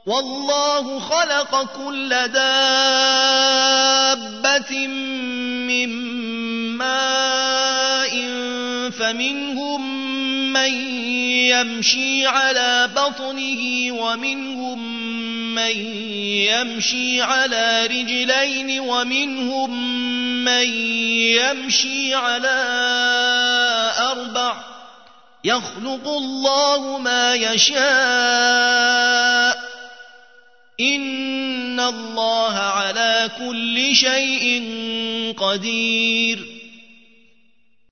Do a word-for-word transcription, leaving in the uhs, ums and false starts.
والله خلق كل دابة من ماء فمنهم من يمشي على بطنه ومنهم من يمشي على رجلين ومنهم من يمشي على أربع يخلق الله ما يشاء إن الله على كل شيء قدير